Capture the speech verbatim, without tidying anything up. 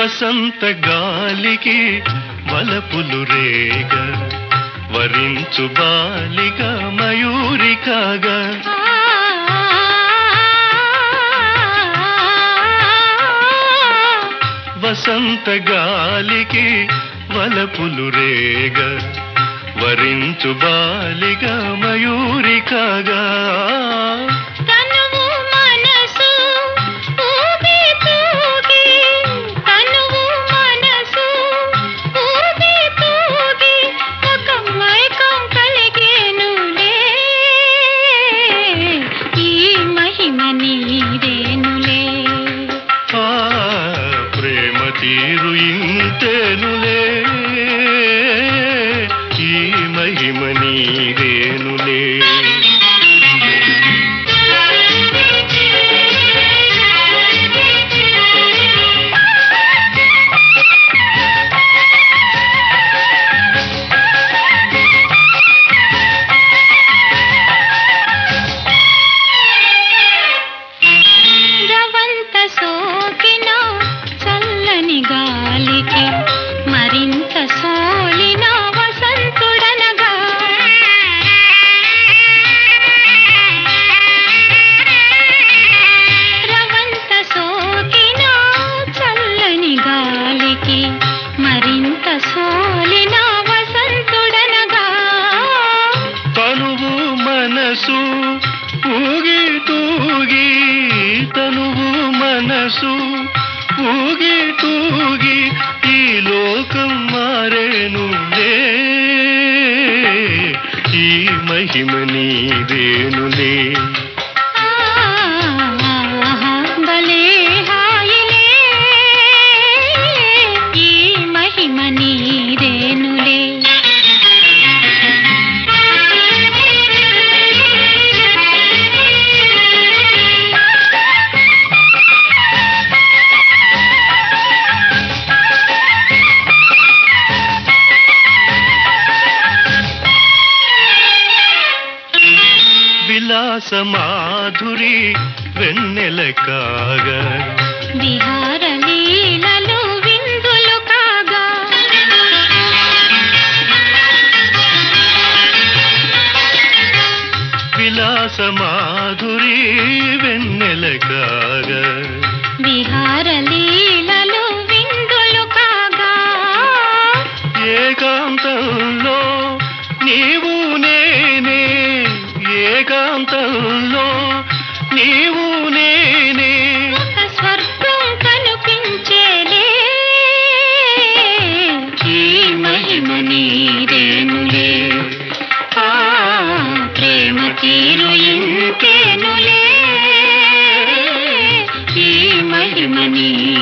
వసంత గాలికి వలపులు రేగ వరించు బాలిక మయూరి కాగా వసంత గాలికి వలపులు రేగ వరించు బాలిక మయూరి కాగా తీరు ఇంతేనులే ఈ మహిమ నీదేనులే రవంత సోకిన చల్లని గాలికి మరింత సోలిన వసంతుడనగా రవంత సోకిన చల్లని గాలికి మరింత సోలిన వసంతుడనగా తనువు మనసు ఊగి తూగి తనువు మనసు ఊగి తూగి ఈ లోకం మారేనులే ఈ మహిమ నీదేనులే భలే హాయిలే ఈ మహిమ నీదేనులే విలాస మాధురి వెన్నెల కాగా విహార లీలలు విందులు కాగా విలాస మాధురి వెన్నెల కాగా విహార లీలలు విందులు కాగా ఏకాంతంలో నీవు నేనే ఏకాంతంలో నీవు నేనే ఒక స్వర్గం కనిపించేలే ఈ మహిమ నీదేనులే ఆ ప్రేమ తీరు ఇంతేనులే ఈ మహిమ నీ